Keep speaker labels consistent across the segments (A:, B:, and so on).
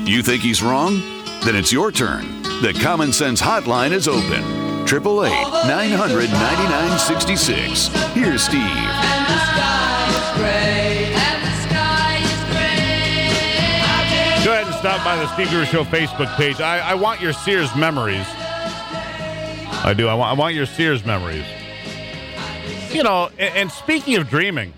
A: You think he's wrong? Then it's your turn. The Common Sense Hotline is open. 888-900-9966. Here's Steve.
B: And the sky is gray. And the sky is gray.
C: Go ahead and stop by the Steve Gruber Show Facebook page. I want your Sears memories. I do. I want your Sears memories. You know, and speaking of dreaming,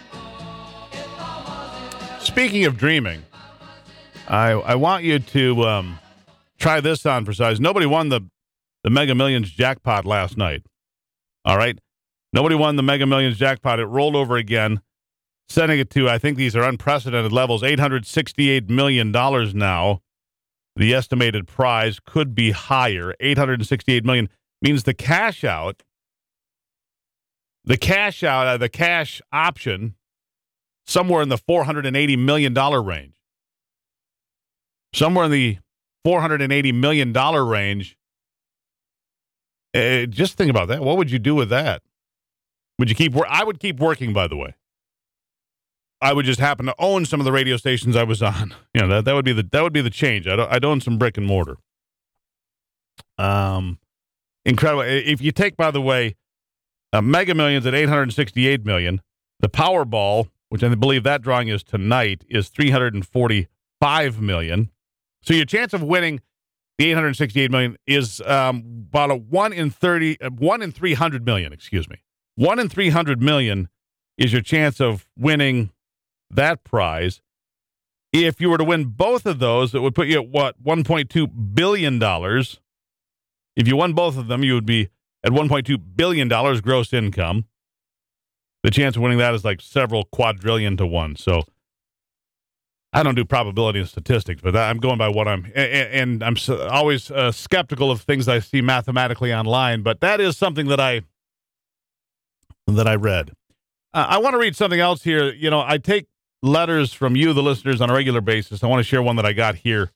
C: I want you to try this on for size. Nobody won the Mega Millions jackpot last night. All right? Nobody won the Mega Millions jackpot. It rolled over again, sending it to, I think these are unprecedented levels, $868 million now. The estimated prize could be higher. $868 million means the cash option, somewhere in the $480 million range. Somewhere in the $480 million range. Just think about that. What would you do with that? Would you keep? I would keep working, by the way. I would just happen to own some of the radio stations I was on. You know, that would be the change. I'd own some brick and mortar. Incredible. If you take, by the way, Mega Millions at $868 million, the Powerball, which I believe that drawing is tonight, is $345 million. So your chance of winning the $868 million is about a 1 in 300 million, excuse me. 1 in 300 million is your chance of winning that prize. If you were to win both of those, it would put you at what? $1.2 billion. If you won both of them, you would be at $1.2 billion gross income. The chance of winning that is like several quadrillion to one. So I don't do probability and statistics, but I'm going by what I'm always skeptical of things I see mathematically online. But that is something that I read. I want to read something else here. You know, I take letters from you, the listeners, on a regular basis. I want to share one that I got here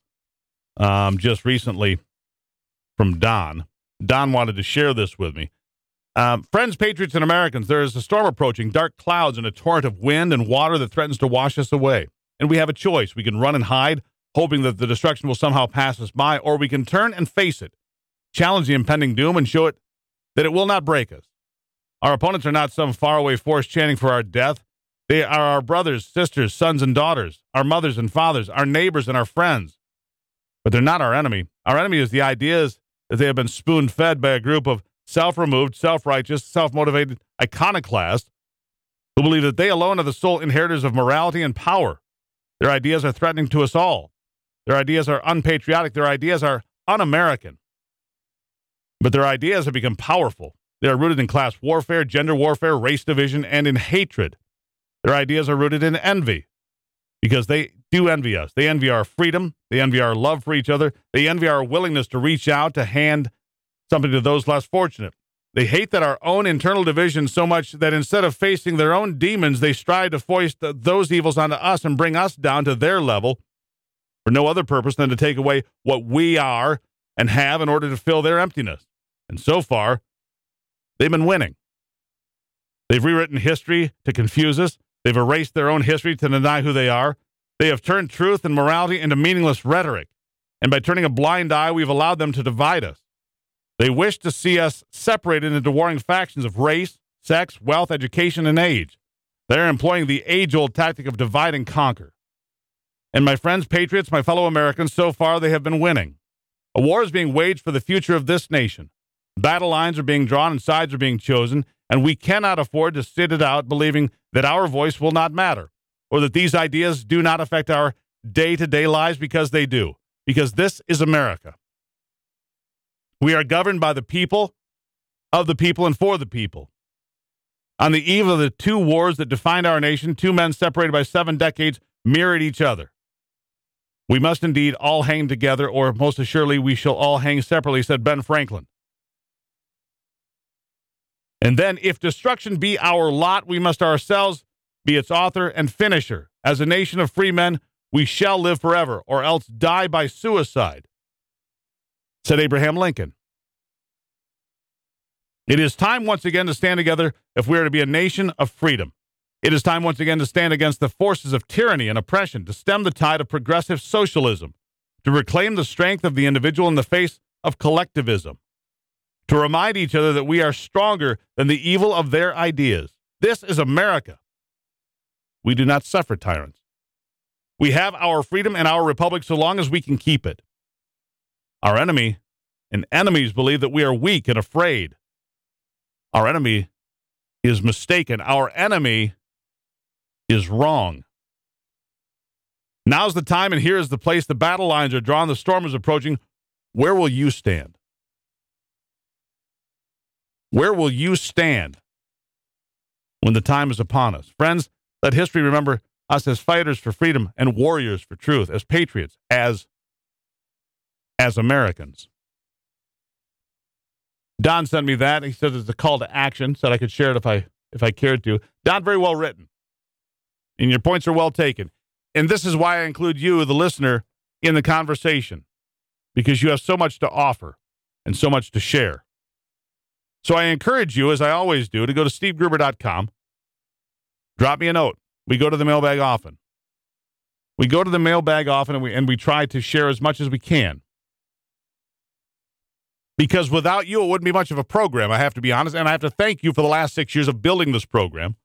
C: just recently from Don. Don wanted to share this with me. Friends, patriots, and Americans, there is a storm approaching, dark clouds and a torrent of wind and water that threatens to wash us away. And we have a choice. We can run and hide, hoping that the destruction will somehow pass us by, or we can turn and face it, challenge the impending doom, and show it that it will not break us. Our opponents are not some faraway force chanting for our death. They are our brothers, sisters, sons, and daughters, our mothers and fathers, our neighbors and our friends. But they're not our enemy. Our enemy is the ideas that they have been spoon-fed by a group of self-removed, self-righteous, self-motivated iconoclasts who believe that they alone are the sole inheritors of morality and power. Their ideas are threatening to us all. Their ideas are unpatriotic. Their ideas are un-American. But their ideas have become powerful. They are rooted in class warfare, gender warfare, race division, and in hatred. Their ideas are rooted in envy because they do envy us. They envy our freedom. They envy our love for each other. They envy our willingness to reach out to hand something to those less fortunate. They hate that our own internal division so much that instead of facing their own demons, they strive to foist those evils onto us and bring us down to their level for no other purpose than to take away what we are and have in order to fill their emptiness. And so far, they've been winning. They've rewritten history to confuse us. They've erased their own history to deny who they are. They have turned truth and morality into meaningless rhetoric. And by turning a blind eye, we've allowed them to divide us. They wish to see us separated into warring factions of race, sex, wealth, education, and age. They're employing the age-old tactic of divide and conquer. And my friends, patriots, my fellow Americans, so far they have been winning. A war is being waged for the future of this nation. Battle lines are being drawn and sides are being chosen, and we cannot afford to sit it out believing that our voice will not matter, or that these ideas do not affect our day-to-day lives, because they do. Because this is America. We are governed by the people, of the people, and for the people. On the eve of the two wars that defined our nation, two men separated by 7 decades mirrored each other. We must indeed all hang together, or most assuredly we shall all hang separately, said Ben Franklin. And then, if destruction be our lot, we must ourselves be its author and finisher. As a nation of free men, we shall live forever, or else die by suicide, said Abraham Lincoln. It is time once again to stand together if we are to be a nation of freedom. It is time once again to stand against the forces of tyranny and oppression, to stem the tide of progressive socialism. to reclaim the strength of the individual in the face of collectivism, to remind each other that we are stronger than the evil of their ideas. This is America. We do not suffer tyrants. We have our freedom and our republic so long as we can keep it. Our enemy and enemies believe that we are weak and afraid. Our enemy is mistaken. Our enemy is wrong. Now's the time, and here is the place. The battle lines are drawn. The storm is approaching. Where will you stand? Where will you stand when the time is upon us? Friends, let history remember us as fighters for freedom and warriors for truth, as patriots, as Americans. Don sent me that. He says it's a call to action. Said I could share it if I cared to. Don, very well written. And your points are well taken. And this is why I include you, the listener, in the conversation, because you have so much to offer and so much to share. So I encourage you, as I always do, to go to stevegruber.com. Drop me a note. We go to the mailbag often. And we try to share as much as we can. Because without you, it wouldn't be much of a program, I have to be honest. And I have to thank you for the last 6 years of building this program.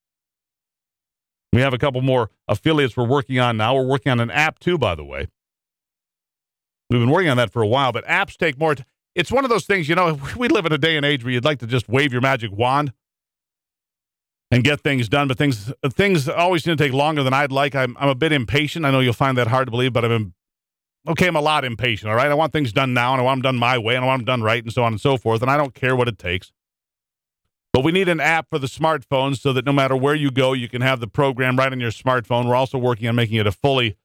C: We have a couple more affiliates we're working on now. We're working on an app, too, by the way. We've been working on that for a while, but apps take more. It's one of those things, we live in a day and age where you'd like to just wave your magic wand and get things done, but things always seem to take longer than I'd like. I'm a bit impatient. I know you'll find that hard to believe, but I'm a lot impatient, all right? I want things done now, and I want them done my way, and I want them done right, and so on and so forth, and I don't care what it takes. But we need an app for the smartphones so that no matter where you go, you can have the program right on your smartphone. We're also working on making it a fully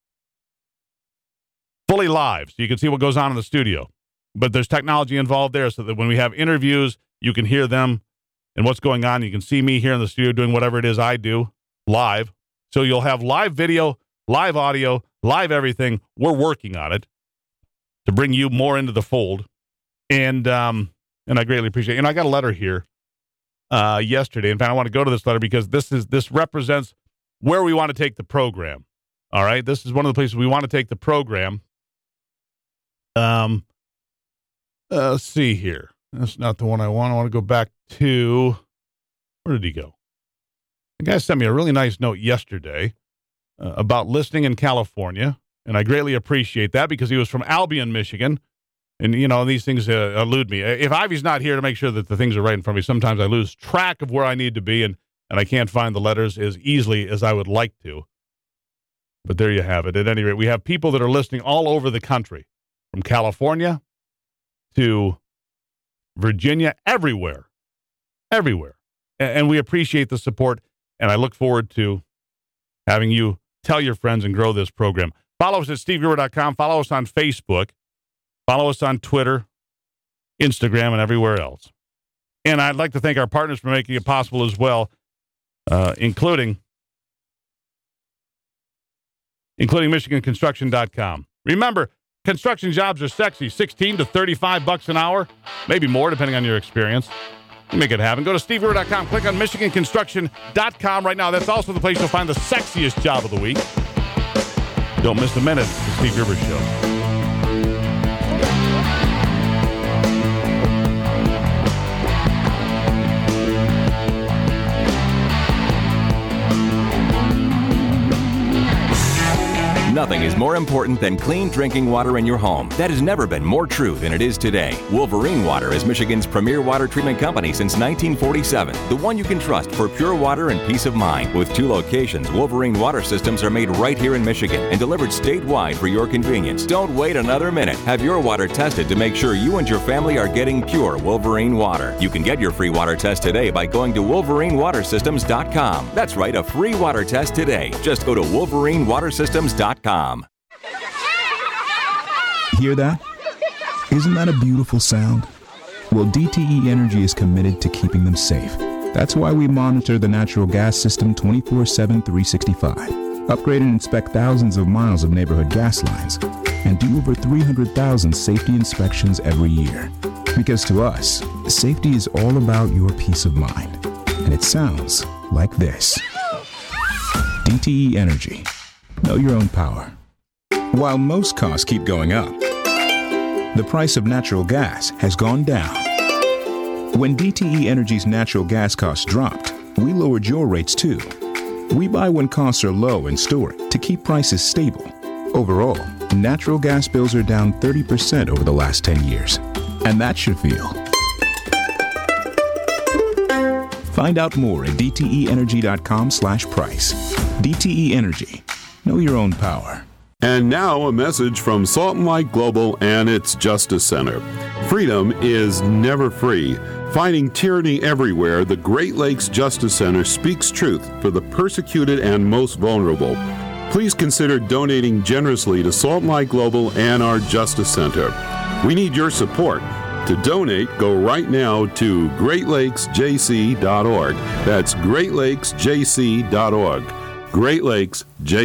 C: live, so you can see what goes on in the studio. But there's technology involved there so that when we have interviews, you can hear them and what's going on. You can see me here in the studio doing whatever it is I do live. So you'll have live video, live audio, live everything. We're working on it to bring you more into the fold. And I greatly appreciate it. I got a letter here yesterday. In fact, I want to go to this letter because this represents where we want to take the program. All right. This is one of the places we want to take the program. Let's see here. That's not the one I want. I want to go back to, where did he go? The guy sent me a really nice note yesterday about listening in California, and I greatly appreciate that because he was from Albion, Michigan, and, these things elude me. If Ivy's not here to make sure that the things are right in front of me, sometimes I lose track of where I need to be, and I can't find the letters as easily as I would like to. But there you have it. At any rate, we have people that are listening all over the country, from California to Virginia, everywhere. And we appreciate the support, and I look forward to having you tell your friends and grow this program. Follow us at stevegruber.com. Follow us on Facebook. Follow us on Twitter, Instagram, and everywhere else. And I'd like to thank our partners for making it possible as well, including MichiganConstruction.com. Remember, construction jobs are sexy, $16 to $35 an hour, maybe more depending on your experience. You make it happen. Go to stevegruber.com, click on MichiganConstruction.com right now. That's also the place you'll find the sexiest job of the week. Don't miss a minute. It's the Steve Gruber Show.
D: Nothing is more important than clean drinking water in your home. That has never been more true than it is today. Wolverine Water is Michigan's premier water treatment company since 1947. The one you can trust for pure water and peace of mind. With 2 locations, Wolverine Water Systems are made right here in Michigan and delivered statewide for your convenience. Don't wait another minute. Have your water tested to make sure you and your family are getting pure Wolverine water. You can get your free water test today by going to WolverineWaterSystems.com. That's right, a free water test today. Just go to WolverineWaterSystems.com.
E: Hear that? Isn't that a beautiful sound? Well, DTE Energy is committed to keeping them safe. That's why we monitor the natural gas system 24/7, 365. Upgrade and inspect thousands of miles of neighborhood gas lines and do over 300,000 safety inspections every year. Because to us, safety is all about your peace of mind. And it sounds like this. DTE Energy. Know your own power. While most costs keep going up, the price of natural gas has gone down. When DTE Energy's natural gas costs dropped, we lowered your rates too. We buy when costs are low and store it to keep prices stable. Overall, natural gas bills are down 30% over the last 10 years. And that should feel. Find out more at dteenergy.com/price. DTE Energy. Know your own power.
F: And now a message from Salt and Light Global and its Justice Center. Freedom is never free. Fighting tyranny everywhere, the Great Lakes Justice Center speaks truth for the persecuted and most vulnerable. Please consider donating generously to Salt and Light Global and our Justice Center. We need your support. To donate, go right now to greatlakesjc.org. That's greatlakesjc.org. Great Lakes J.